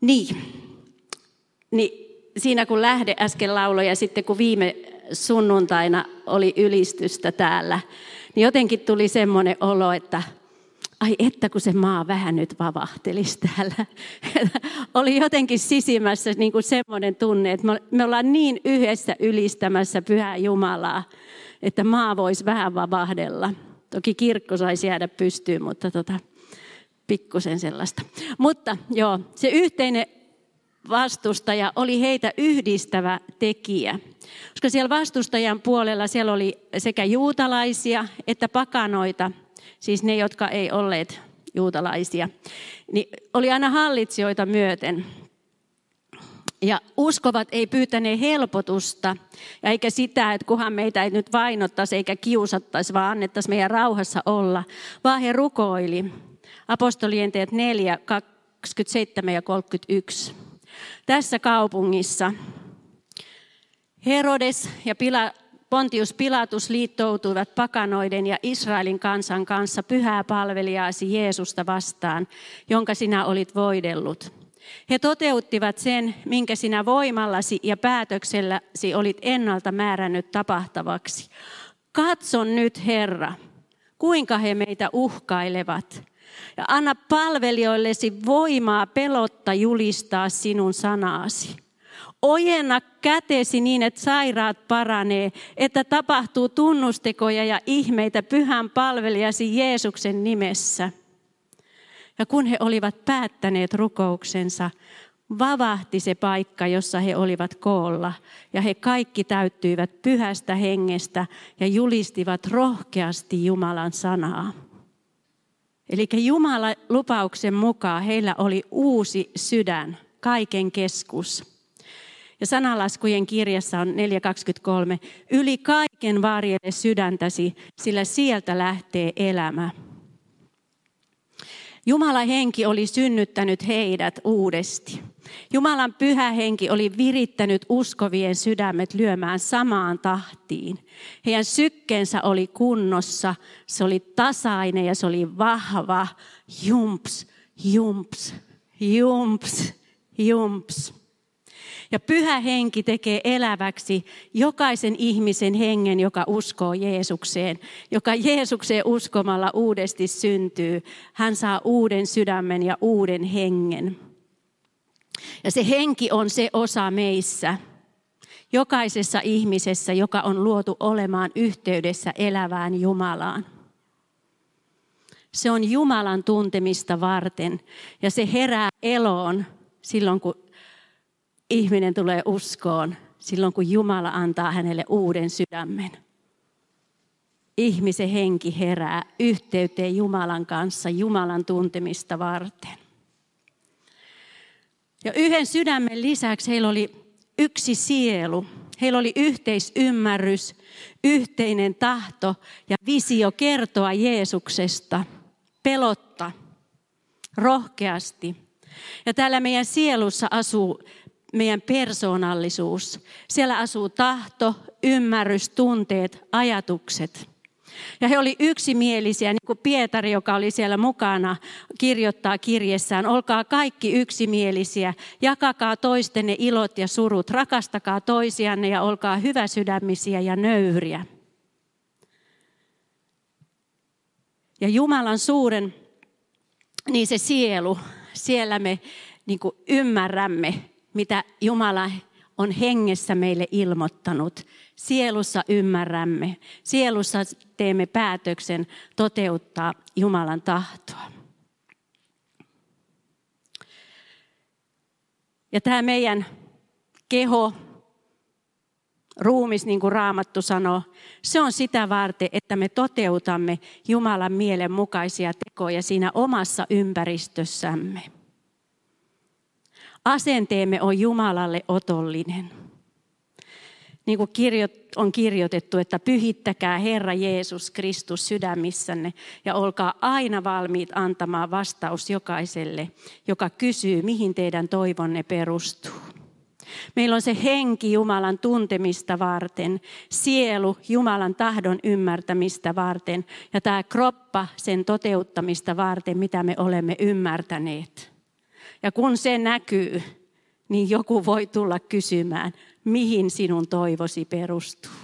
Niin siinä kun Lähde äsken lauloi ja sitten kun viime sunnuntaina oli ylistystä täällä, niin jotenkin tuli semmoinen olo, että ai että kun se maa vähän nyt vavahtelisi täällä. Oli jotenkin sisimmässä niin kuin semmoinen tunne, että me ollaan niin yhdessä ylistämässä Pyhää Jumalaa, että maa voisi vähän vavahdella. Toki kirkko saisi jäädä pystyyn, mutta pikkusen sellaista. Mutta joo, se yhteinen vastustaja oli heitä yhdistävä tekijä. Koska siellä vastustajan puolella siellä oli sekä juutalaisia että pakanoita, siis ne, jotka ei olleet juutalaisia, niin oli aina hallitsijoita myöten. Ja uskovat ei pyytäneet helpotusta, ja eikä sitä, että kunhan meitä ei nyt vainottaisi eikä kiusattaisi, vaan annettaisiin meidän rauhassa olla, vaan he rukoili. Apostolien teot 4, 27 ja 31. Tässä kaupungissa Herodes ja Pontius Pilatus liittoutuivat pakanoiden ja Israelin kansan kanssa pyhää palvelijaasi Jeesusta vastaan, jonka sinä olit voidellut. He toteuttivat sen, minkä sinä voimallasi ja päätökselläsi olit ennalta määrännyt tapahtavaksi. Katson nyt, Herra, kuinka he meitä uhkailevat. Ja anna palvelijoillesi voimaa pelotta julistaa sinun sanaasi. Ojenna kätesi niin, että sairaat paranee, että tapahtuu tunnustekoja ja ihmeitä pyhän palvelijasi Jeesuksen nimessä. Ja kun he olivat päättäneet rukouksensa, vavahti se paikka, jossa he olivat koolla. Ja he kaikki täyttyivät pyhästä hengestä ja julistivat rohkeasti Jumalan sanaa. Eli Jumalan lupauksen mukaan heillä oli uusi sydän, kaiken keskus. Ja Sananlaskujen kirjassa on 4.23. Yli kaiken varjele sydäntäsi, sillä sieltä lähtee elämä. Jumalan henki oli synnyttänyt heidät uudesti. Jumalan pyhä henki oli virittänyt uskovien sydämet lyömään samaan tahtiin. Heidän sykkeensä oli kunnossa, se oli tasainen ja se oli vahva. Jumps, jumps, jumps, jumps. Ja pyhä henki tekee eläväksi jokaisen ihmisen hengen, joka uskoo Jeesukseen. Joka Jeesukseen uskomalla uudesti syntyy. Hän saa uuden sydämen ja uuden hengen. Ja se henki on se osa meissä. Jokaisessa ihmisessä, joka on luotu olemaan yhteydessä elävään Jumalaan. Se on Jumalan tuntemista varten ja se herää eloon silloin, kun ihminen tulee uskoon, silloin kun Jumala antaa hänelle uuden sydämen. Ihmisen henki herää yhteyteen Jumalan kanssa, Jumalan tuntemista varten. Ja yhden sydämen lisäksi heillä oli yksi sielu. Heillä oli yhteisymmärrys, yhteinen tahto ja visio kertoa Jeesuksesta pelotta, rohkeasti. Ja täällä meidän sielussa asuu meidän persoonallisuus. Siellä asuu tahto, ymmärrys, tunteet, ajatukset. Ja he oli yksimielisiä, niin kuin Pietari, joka oli siellä mukana, kirjoittaa kirjessään. Olkaa kaikki yksimielisiä, jakakaa toistenne ilot ja surut, rakastakaa toisianne ja olkaa hyväsydämisiä ja nöyriä. Ja Jumalan suuren, niin se sielu, siellä me niin kuin ymmärrämme, mitä Jumala on hengessä meille ilmoittanut. Sielussa ymmärrämme. Sielussa teemme päätöksen toteuttaa Jumalan tahtoa. Ja tämä meidän keho, ruumis, niin kuin Raamattu sanoo, se on sitä varten, että me toteutamme Jumalan mielen mukaisia tekoja siinä omassa ympäristössämme. Asenteemme on Jumalalle otollinen. Niin kuin on kirjoitettu, että pyhittäkää Herra Jeesus Kristus sydämissänne ja olkaa aina valmiit antamaan vastaus jokaiselle, joka kysyy, mihin teidän toivonne perustuu. Meillä on se henki Jumalan tuntemista varten, sielu Jumalan tahdon ymmärtämistä varten ja tämä kroppa sen toteuttamista varten, mitä me olemme ymmärtäneet. Ja kun se näkyy, niin joku voi tulla kysymään, mihin sinun toivosi perustuu.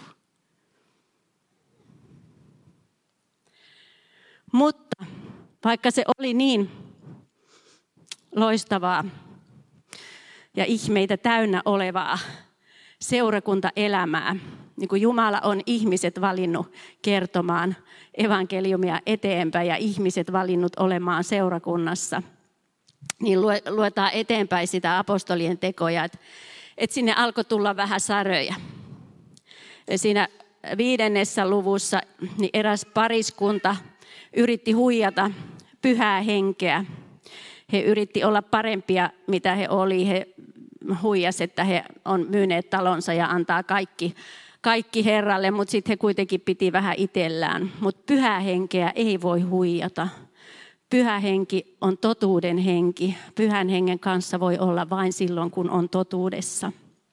Mutta vaikka se oli niin loistavaa ja ihmeitä täynnä olevaa seurakuntaelämää, niin kuin Jumala on ihmiset valinnut kertomaan evankeliumia eteenpäin ja ihmiset valinnut olemaan seurakunnassa, niin luetaan eteenpäin sitä apostolien tekoja, että sinne alkoi tulla vähän säröjä. Siinä 5. luvussa niin eräs pariskunta yritti huijata Pyhää Henkeä. He yritti olla parempia, mitä he oli. He huijasivat, että he on myyneet talonsa ja antaa kaikki Herralle, mutta sitten he kuitenkin piti vähän itsellään. Mutta Pyhää Henkeä ei voi huijata. Pyhä Henki on totuuden henki. Pyhän Hengen kanssa voi olla vain silloin, kun on totuudessa.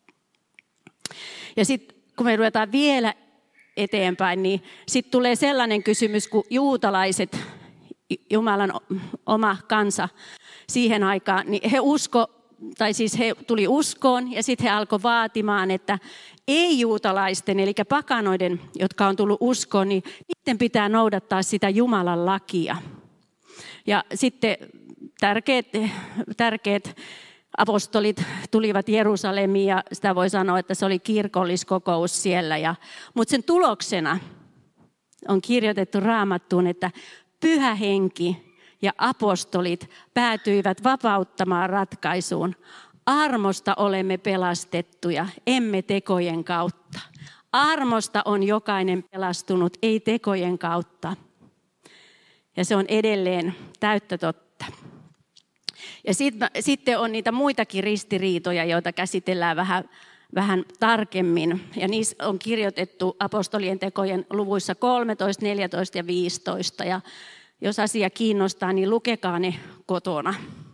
Ja sitten kun me ruvetaan vielä eteenpäin, niin sitten tulee sellainen kysymys, kun juutalaiset, Jumalan oma kansa siihen aikaan, niin he tuli uskoon ja sitten he alkoi vaatimaan, että ei-juutalaisten, eli pakanoiden, jotka on tullut uskoon, niin niiden pitää noudattaa sitä Jumalan lakia. Ja sitten tärkeät apostolit tulivat Jerusalemiin ja sitä voi sanoa, että se oli kirkolliskokous siellä. Mutta sen tuloksena on kirjoitettu Raamattuun, että Pyhä Henki ja apostolit päätyivät vapauttamaan ratkaisuun. Armosta olemme pelastettuja, emme tekojen kautta. Armosta on jokainen pelastunut, ei tekojen kautta. Ja se on edelleen täyttä totta. Ja sitten on niitä muitakin ristiriitoja, joita käsitellään vähän tarkemmin. Ja niissä on kirjoitettu apostolien tekojen luvuissa 13, 14 ja 15. Ja jos asia kiinnostaa, niin lukekaa ne kotona.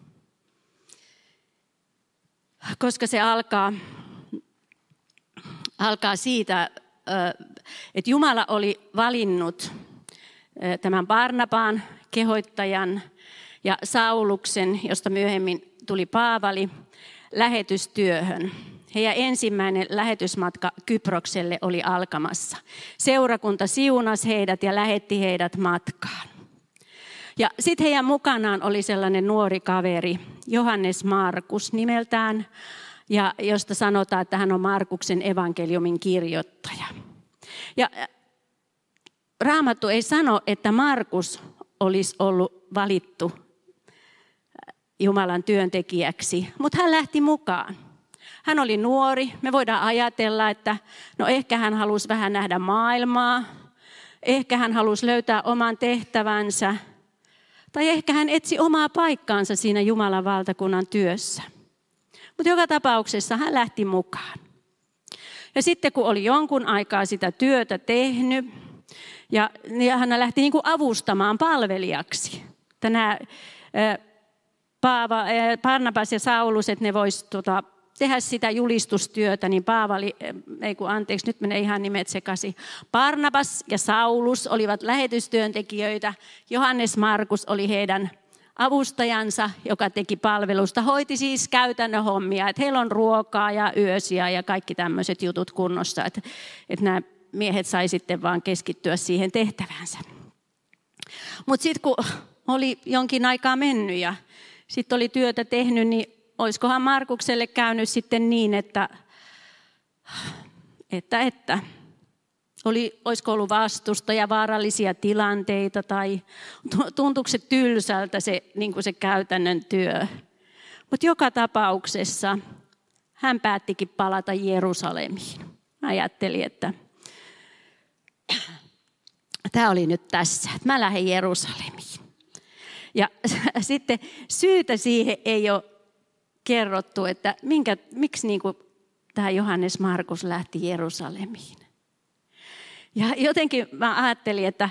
Koska se alkaa siitä, että Jumala oli valinnut tämän Barnabaan, kehoittajan ja Sauluksen, josta myöhemmin tuli Paavali, lähetystyöhön. Heidän ensimmäinen lähetysmatka Kyprokselle oli alkamassa. Seurakunta siunasi heidät ja lähetti heidät matkaan. Ja sitten heidän mukanaan oli sellainen nuori kaveri, Johannes Markus nimeltään, ja josta sanotaan, että hän on Markuksen evankeliumin kirjoittaja. Ja Raamattu ei sano, että Markus olisi ollut valittu Jumalan työntekijäksi, mutta hän lähti mukaan. Hän oli nuori. Me voidaan ajatella, että no ehkä hän halusi vähän nähdä maailmaa, ehkä hän halusi löytää oman tehtävänsä, tai ehkä hän etsi omaa paikkaansa siinä Jumalan valtakunnan työssä. Mutta joka tapauksessa hän lähti mukaan. Ja sitten kun oli jonkun aikaa sitä työtä tehnyt, ja hän lähti niin kuin avustamaan palvelijaksi. Nämä Barnabas ja Saulus, että ne voisivat tehdä sitä julistustyötä, niin nyt menee ihan nimet sekaisin. Barnabas ja Saulus olivat lähetystyöntekijöitä. Johannes Markus oli heidän avustajansa, joka teki palvelusta. Hoiti siis käytännön hommia, että heillä on ruokaa ja yösiä ja kaikki tämmöiset jutut kunnossa, että nämä miehet sai sitten vaan keskittyä siihen tehtävänsä. Mutta sitten kun oli jonkin aikaa mennyt ja sitten oli työtä tehnyt, niin olisikohan Markukselle käynyt sitten niin, että olisiko ollut vastusta ja vaarallisia tilanteita tai tuntuuko se tylsältä niin kuin se käytännön työ. Mutta joka tapauksessa hän päättikin palata Jerusalemiin. Mä ajattelin, että tämä oli nyt tässä, että mä lähden Jerusalemiin. Ja sitten syytä siihen ei ole kerrottu, että miksi niin kuin tämä Johannes Markus lähti Jerusalemiin. Ja jotenkin mä ajattelin, että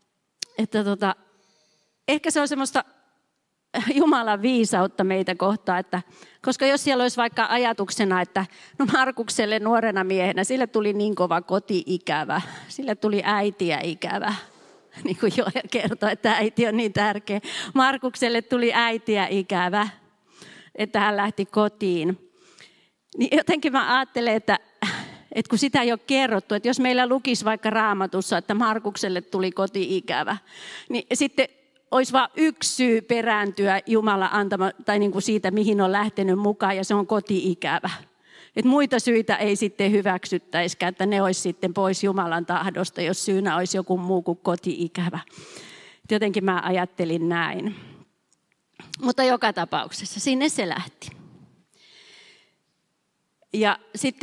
ehkä se on semmoista Jumalan viisautta meitä kohtaan, että koska jos siellä olisi vaikka ajatuksena, että no Markukselle nuorena miehenä, sille tuli niin kova koti-ikävä, sille tuli äitiä ikävä, niin kuin Joel kertoi, että äiti on niin tärkeä. Markukselle tuli äitiä ikävä, että hän lähti kotiin. Niin jotenkin mä ajattelen, että kun sitä ei ole kerrottu, että jos meillä lukisi vaikka Raamatussa, että Markukselle tuli koti-ikävä, niin sitten olisi vain yksi syy perääntyä Jumala antama, tai niin kuin siitä, mihin on lähtenyt mukaan, ja se on koti-ikävä. Että muita syitä ei sitten hyväksyttäisikään, että ne olisi sitten pois Jumalan tahdosta, jos syynä olisi joku muu kuin koti-ikävä. Jotenkin mä ajattelin näin. Mutta joka tapauksessa sinne se lähti. Ja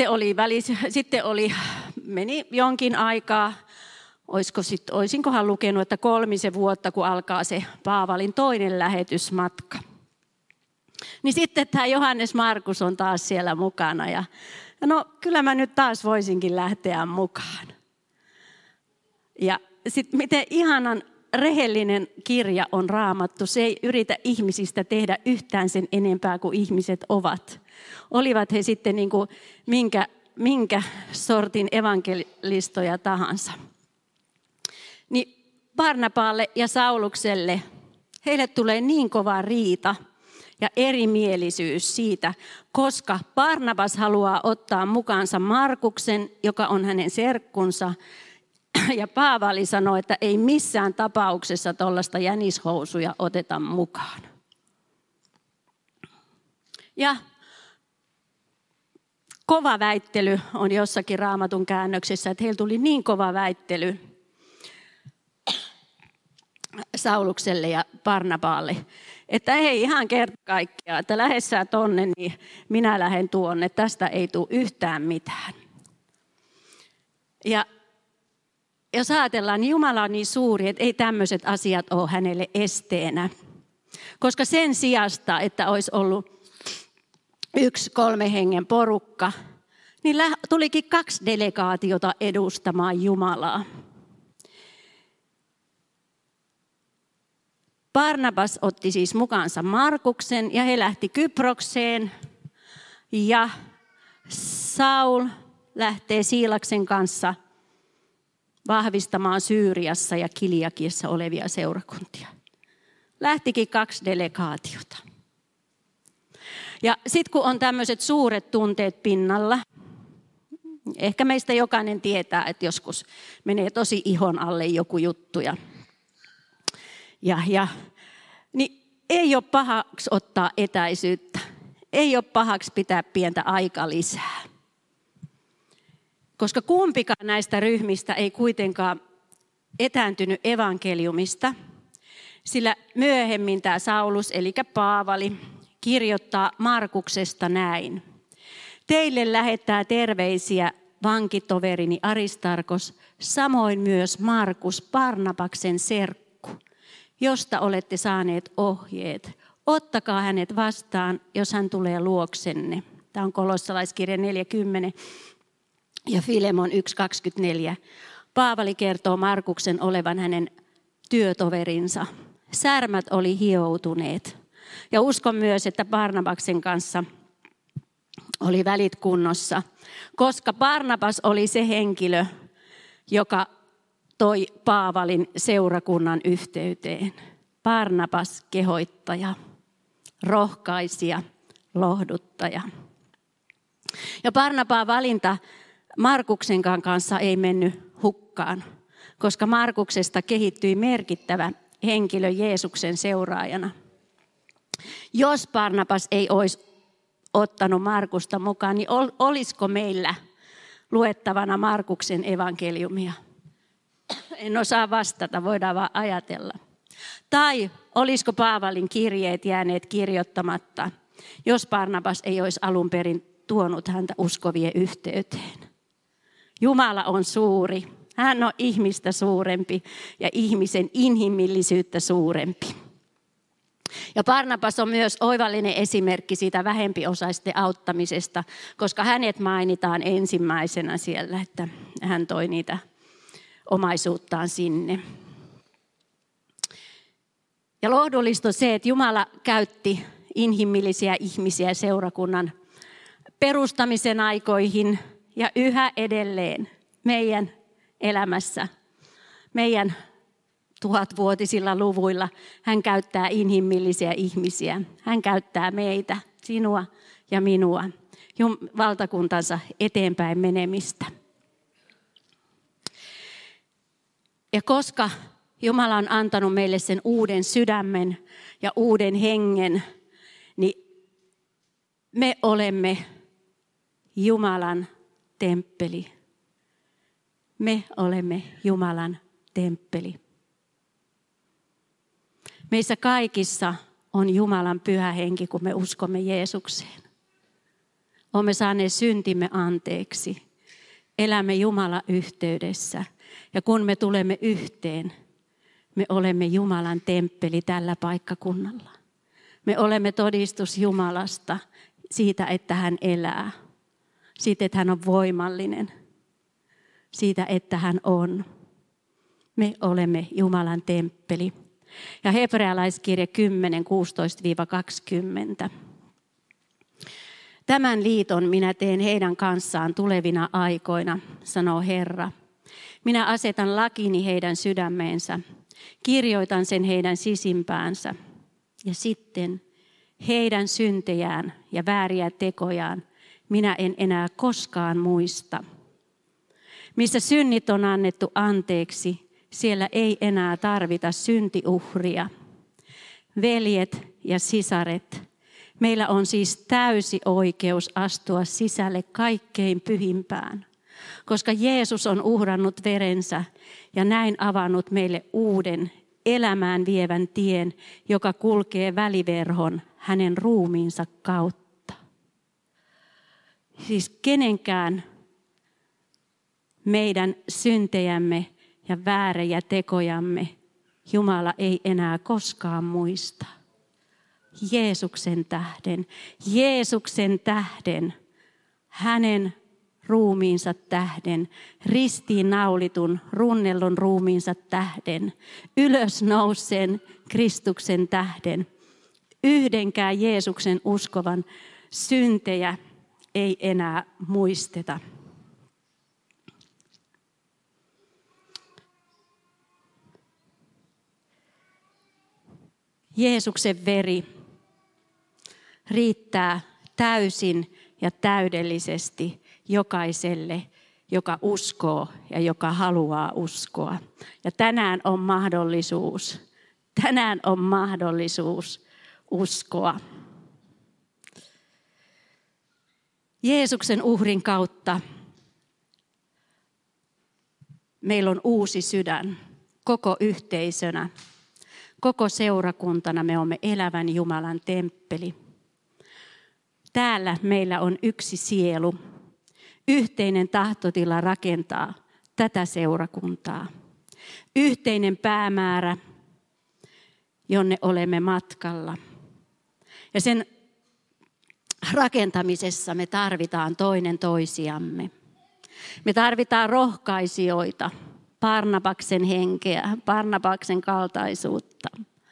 meni jonkin aikaa, olisinkohan lukenut, että 3 vuotta, kun alkaa se Paavalin toinen lähetysmatka. Niin sitten tämä Johannes Markus on taas siellä mukana ja no kyllä mä nyt taas voisinkin lähteä mukaan. Ja sitten miten ihanan rehellinen kirja on Raamattu, se ei yritä ihmisistä tehdä yhtään sen enempää kuin ihmiset ovat. Olivat he sitten niin kuin minkä sortin evankelistoja tahansa. Niin Barnaballe ja Saulukselle, heille tulee niin kova riita ja erimielisyys siitä, koska Barnabas haluaa ottaa mukaansa Markuksen, joka on hänen serkkunsa, ja Paavali sanoi, että ei missään tapauksessa tuollaista jänishousuja oteta mukaan. Ja kova väittely on jossakin Raamatun käännöksessä, että heillä tuli niin kova väittely Saulukselle ja Barnaballe, että ei ihan kerta kaikkiaan, että lähes sä tonne, niin minä lähden tuonne, tästä ei tule yhtään mitään. Ja jos ajatellaan, niin Jumala on niin suuri, että ei tämmöiset asiat ole hänelle esteenä. Koska sen sijasta, että olisi ollut 1 3 hengen porukka, niin tulikin 2 delegaatiota edustamaan Jumalaa. Barnabas otti siis mukaansa Markuksen ja he lähti Kyprokseen. Ja Saul lähtee Siilaksen kanssa vahvistamaan Syyriassa ja Kiliakiassa olevia seurakuntia. Lähtikin 2 delegaatiota. Ja sitten kun on tämmöiset suuret tunteet pinnalla, ehkä meistä jokainen tietää, että joskus menee tosi ihon alle joku juttu. Niin ei ole pahaksi ottaa etäisyyttä. Ei ole pahaksi pitää pientä aikaa lisää. Koska kumpikaan näistä ryhmistä ei kuitenkaan etääntynyt evankeliumista, sillä myöhemmin tämä Saulus, eli Paavali, kirjoittaa Markuksesta näin. Teille lähettää terveisiä vankitoverini Aristarkos, samoin myös Markus, Barnabaksen serkku, josta olette saaneet ohjeet. Ottakaa hänet vastaan, jos hän tulee luoksenne. Tämä on Kolossalaiskirja 4:10 ja Filemon 1:24. Paavali kertoo Markuksen olevan hänen työtoverinsa. Särmät oli hioutuneet. Ja uskon myös, että Barnabaksen kanssa oli välit kunnossa, koska Barnabas oli se henkilö, joka toi Paavalin seurakunnan yhteyteen. Barnabas kehoittaja, rohkaisija, lohduttaja. Ja Barnabaan valinta Markuksen kanssa ei mennyt hukkaan, koska Markuksesta kehittyi merkittävä henkilö Jeesuksen seuraajana. Jos Barnabas ei olisi ottanut Markusta mukaan, niin olisiko meillä luettavana Markuksen evankeliumia? En osaa vastata, voidaan vaan ajatella. Tai olisiko Paavalin kirjeet jääneet kirjoittamatta, jos Barnabas ei olisi alun perin tuonut häntä uskovien yhteyteen? Jumala on suuri. Hän on ihmistä suurempi ja ihmisen inhimillisyyttä suurempi. Ja Barnabas on myös oivallinen esimerkki siitä vähempiosaisten auttamisesta, koska hänet mainitaan ensimmäisenä siellä, että hän toi niitä omaisuuttaan sinne. Ja lohdullista on se, että Jumala käytti inhimillisiä ihmisiä seurakunnan perustamisen aikoihin ja yhä edelleen meidän elämässä, meidän 1000-vuotisilla luvuilla hän käyttää inhimillisiä ihmisiä. Hän käyttää meitä sinua ja minua, valtakuntansa eteenpäin menemistä. Ja koska Jumala on antanut meille sen uuden sydämen ja uuden hengen, niin me olemme Jumalan temppeli. Me olemme Jumalan temppeli. Meissä kaikissa on Jumalan pyhä henki, kun me uskomme Jeesukseen. Olemme saaneet syntimme anteeksi. Elämme Jumalan yhteydessä. Ja kun me tulemme yhteen, me olemme Jumalan temppeli tällä paikkakunnalla. Me olemme todistus Jumalasta siitä, että hän elää. Siitä, että hän on voimallinen. Siitä, että hän on. Me olemme Jumalan temppeli. Ja Hebrealaiskirja 10, 16-20. Tämän liiton minä teen heidän kanssaan tulevina aikoina, sanoo Herra. Minä asetan lakini heidän sydämeensä, kirjoitan sen heidän sisimpäänsä. Ja sitten heidän syntejään ja vääriä tekojaan minä en enää koskaan muista. Missä synnit on annettu anteeksi, siellä ei enää tarvita syntiuhria. Veljet ja sisaret, meillä on siis täysi oikeus astua sisälle kaikkein pyhimpään, koska Jeesus on uhrannut verensä ja näin avannut meille uuden elämään vievän tien, joka kulkee väliverhon hänen ruumiinsa kautta. Siis kenenkään meidän syntejämme ja väärejä tekojamme Jumala ei enää koskaan muista. Jeesuksen tähden, hänen ruumiinsa tähden, ristiin naulitun, runnellun ruumiinsa tähden, ylösnouseen Kristuksen tähden. Yhdenkään Jeesuksen uskovan syntejä ei enää muisteta. Jeesuksen veri riittää täysin ja täydellisesti jokaiselle, joka uskoo ja joka haluaa uskoa. Ja tänään on mahdollisuus uskoa. Jeesuksen uhrin kautta meillä on uusi sydän koko yhteisönä. Koko seurakuntana me olemme elävän Jumalan temppeli. Täällä meillä on yksi sielu, yhteinen tahtotila rakentaa tätä seurakuntaa. Yhteinen päämäärä, jonne olemme matkalla. Ja sen rakentamisessa me tarvitaan toinen toisiamme. Me tarvitaan rohkaisijoita. Barnabaksen henkeä, Barnabaksen kaltaisuutta.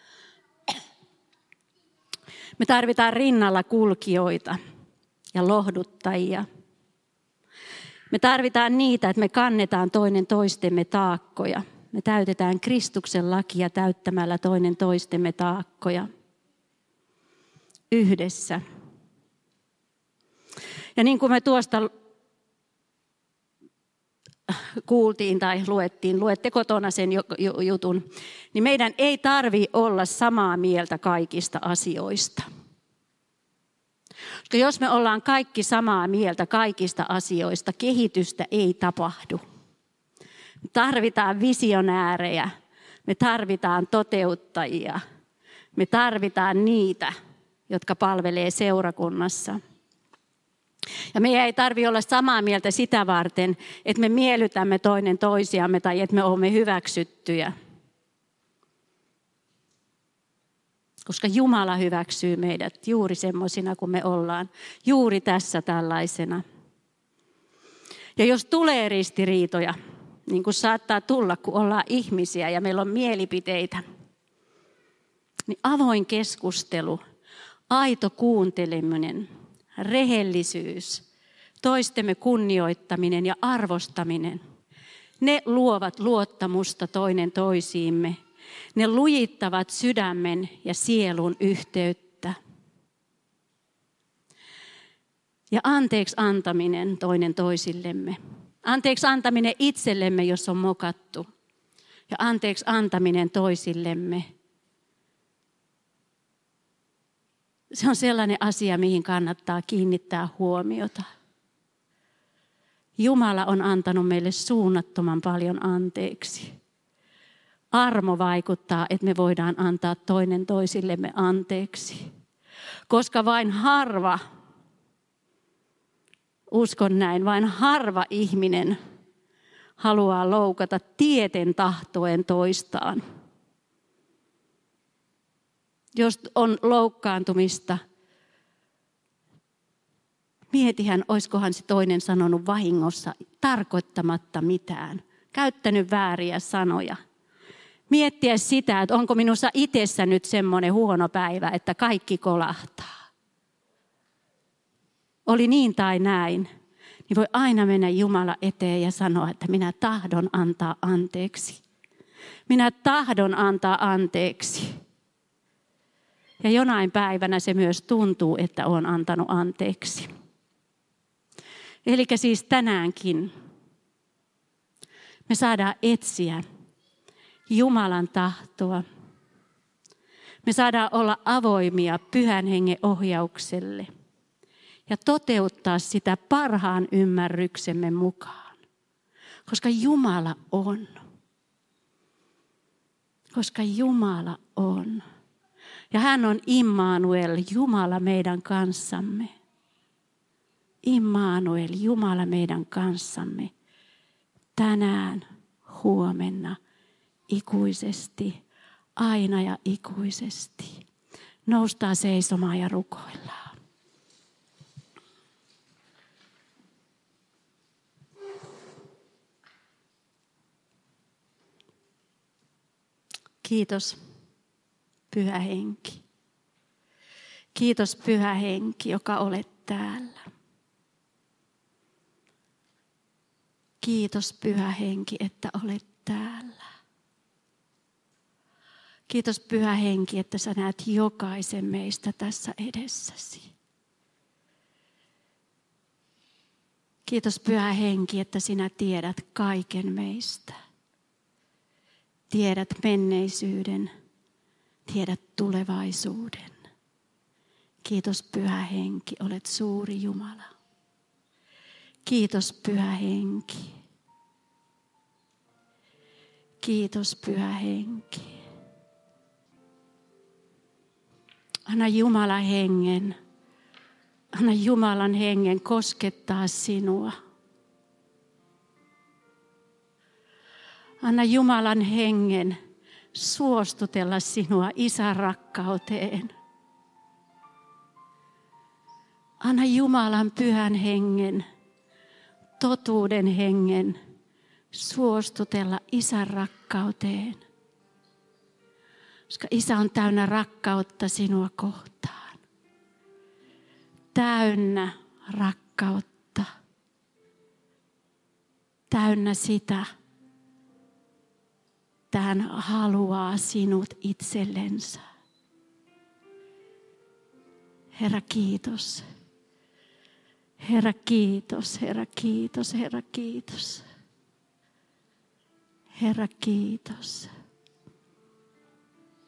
Me tarvitaan rinnalla kulkijoita ja lohduttajia. Me tarvitaan niitä, että me kannetaan toinen toistemme taakkoja. Me täytetään Kristuksen lakia täyttämällä toinen toistemme taakkoja. Yhdessä. Ja niin kuin me tuosta kuultiin tai luette kotona sen jutun, niin meidän ei tarvitse olla samaa mieltä kaikista asioista. Koska jos me ollaan kaikki samaa mieltä kaikista asioista, kehitystä ei tapahdu. Me tarvitaan visionäärejä, me tarvitaan toteuttajia, me tarvitaan niitä, jotka palvelee seurakunnassa. Ja meidän ei tarvitse olla samaa mieltä sitä varten, että me miellytämme toinen toisiamme tai että me olemme hyväksyttyjä. Koska Jumala hyväksyy meidät juuri semmoisina kuin me ollaan, juuri tässä tällaisena. Ja jos tulee ristiriitoja, niin kuin saattaa tulla, kun ollaan ihmisiä ja meillä on mielipiteitä, niin avoin keskustelu, aito kuunteleminen, rehellisyys, toistemme kunnioittaminen ja arvostaminen, ne luovat luottamusta toinen toisiimme. Ne lujittavat sydämen ja sielun yhteyttä. Ja anteeksi antaminen toinen toisillemme. Anteeksi antaminen itsellemme, jos on mokattu. Ja anteeksi antaminen toisillemme. Se on sellainen asia, mihin kannattaa kiinnittää huomiota. Jumala on antanut meille suunnattoman paljon anteeksi. Armo vaikuttaa, että me voidaan antaa toinen toisillemme anteeksi. Koska vain harva, uskon näin, vain harva ihminen haluaa loukata tieten tahtoen toistaan. Jos on loukkaantumista, mietihän, oiskohan se toinen sanonut vahingossa tarkoittamatta mitään, käyttänyt vääriä sanoja. Miettiä sitä, että onko minussa itsessä nyt semmoinen huono päivä, että kaikki kolahtaa. Oli niin tai näin, niin voi aina mennä Jumala eteen ja sanoa, että minä tahdon antaa anteeksi. Minä tahdon antaa anteeksi. Ja jonain päivänä se myös tuntuu, että olen antanut anteeksi. Eli siis tänäänkin me saadaan etsiä Jumalan tahtoa. Me saadaan olla avoimia Pyhän Hengen ohjaukselle ja toteuttaa sitä parhaan ymmärryksemme mukaan. Koska Jumala on. Koska Jumala on. Ja hän on Immanuel, Jumala meidän kanssamme. Immanuel, Jumala meidän kanssamme. Tänään, huomenna, ikuisesti, aina ja ikuisesti. Noustaan seisomaan ja rukoillaan. Kiitos, Pyhä Henki. Kiitos, Pyhä Henki, joka olet täällä. Kiitos, Pyhä Henki, että olet täällä. Kiitos, Pyhä Henki, että sä näet jokaisen meistä tässä edessäsi. Kiitos, Pyhä Henki, että sinä tiedät kaiken meistä. Tiedät menneisyyden, tiedät tulevaisuuden. Kiitos, Pyhä Henki, olet suuri Jumala. Kiitos, Pyhä Henki. Kiitos, Pyhä Henki. Anna Jumalan hengen koskettaa sinua. Anna Jumalan hengen suostutella sinua Isän rakkauteen. Anna Jumalan Pyhän Hengen, totuuden hengen suostutella Isän rakkauteen. Koska Isä on täynnä rakkautta sinua kohtaan. Täynnä rakkautta. Täynnä sitä, että hän haluaa sinut itsellensä. Herra, kiitos. Herra, kiitos, Herra, kiitos, Herra, kiitos. Herra, kiitos.